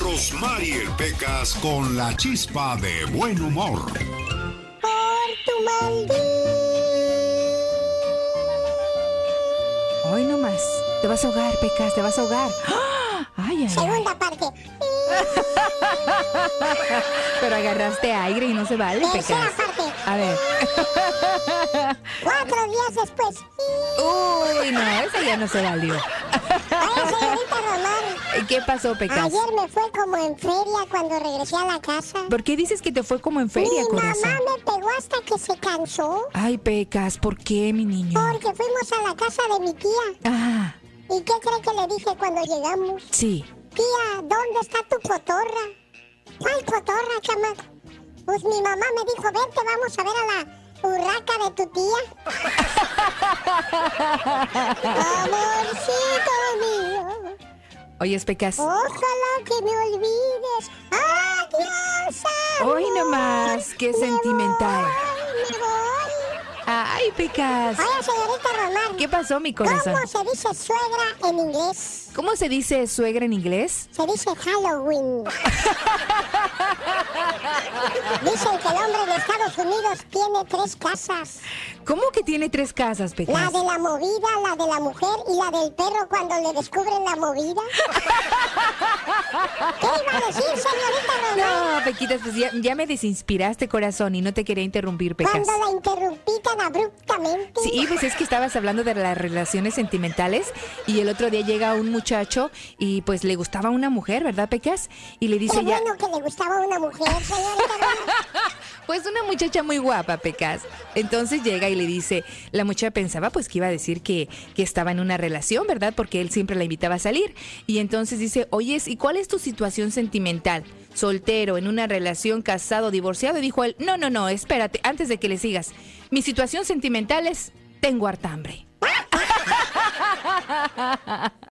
Rosmarie Pecas con la chispa de buen humor. Por tu maldito. Hoy nomás. Te vas a ahogar, Pecas, te vas a ahogar. Ay, ay, Segunda ay. parte. Pero agarraste aire y no se vale, Tercera Pecas. parte. A ver. 4 días después. Uy, no, esa ya no se valió. Oye, señorita Román, ¿Qué pasó, Pecas? ayer me fue como en feria cuando regresé a la casa. ¿Por qué dices que te fue como en feria, Mi corazón? mamá me pegó hasta que se cansó. Ay, Pecas, ¿por qué, mi niño? Porque fuimos a la casa de mi tía. Ah, ¿Y qué cree que le dije cuando llegamos? sí. Tía, ¿dónde está tu cotorra? ¿Cuál cotorra, chamaco? Pues mi mamá me dijo, vente, vamos a ver a la urraca de tu tía. Amorcito mío, Oyes, Pecas. ojalá que me olvides. Adiós, amor. Hoy nomás, qué Me sentimental. voy, me voy. Ay, Pecas. Oye, señorita Román, ¿Qué pasó, mi corazón? ¿cómo se dice suegra en inglés? ¿Cómo se dice suegra en inglés? Se dice Halloween. Dicen que el hombre de Estados Unidos tiene 3 casas. ¿Cómo que tiene 3 casas, La Pecas? de la movida, la de la mujer y la del perro cuando le descubren la movida. ¿Qué iba a decir, señorita Román? No, Pequitas, pues ya me desinspiraste, corazón, y no te quería interrumpir, Pecas. Cuando la interrumpí tan abruptamente. Sí, pues es que estabas hablando de las relaciones sentimentales y el otro día llega un muchacho y pues le gustaba una mujer, ¿verdad, Pecas? Y le dice Qué ya... bueno que le gustaba una mujer, señorita Román. Pues una muchacha muy guapa, Pecas. Entonces llega y le dice, la muchacha pensaba pues que iba a decir que estaba en una relación, ¿verdad? Porque él siempre la invitaba a salir. Y entonces dice, oyes, ¿y cuál es tu situación sentimental? Soltero, en una relación, casado, divorciado. Y dijo él, no, espérate, antes de que le sigas. Mi situación sentimental es, tengo harta hambre.